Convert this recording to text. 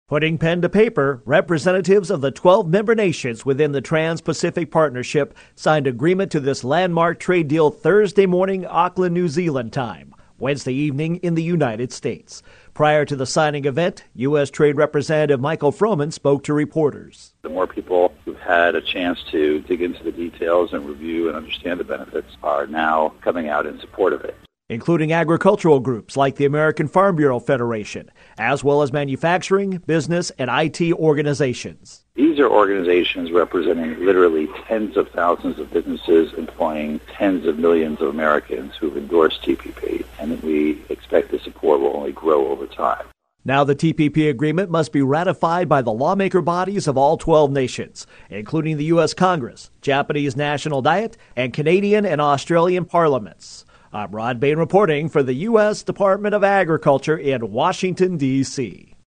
Putting pen to paper, representatives of the 12 member nations within the Trans-Pacific Partnership signed agreement to this landmark trade deal Thursday morning, Auckland, New Zealand time, Wednesday evening in the United States. Prior to the signing event, U.S. Trade Representative Michael Froman spoke to reporters. The more people who've had a chance to dig into the details and review and understand the benefits are now coming out in support of it, including agricultural groups like the American Farm Bureau Federation, as well as manufacturing, business, and IT organizations. These are organizations representing literally tens of thousands of businesses employing tens of millions of Americans who've endorsed TPP, and we expect the support will only grow over time. Now the TPP agreement must be ratified by the lawmaker bodies of all 12 nations, including the U.S. Congress, Japanese National Diet, and Canadian and Australian parliaments. I'm Rod Bain reporting for the U.S. Department of Agriculture in Washington, D.C.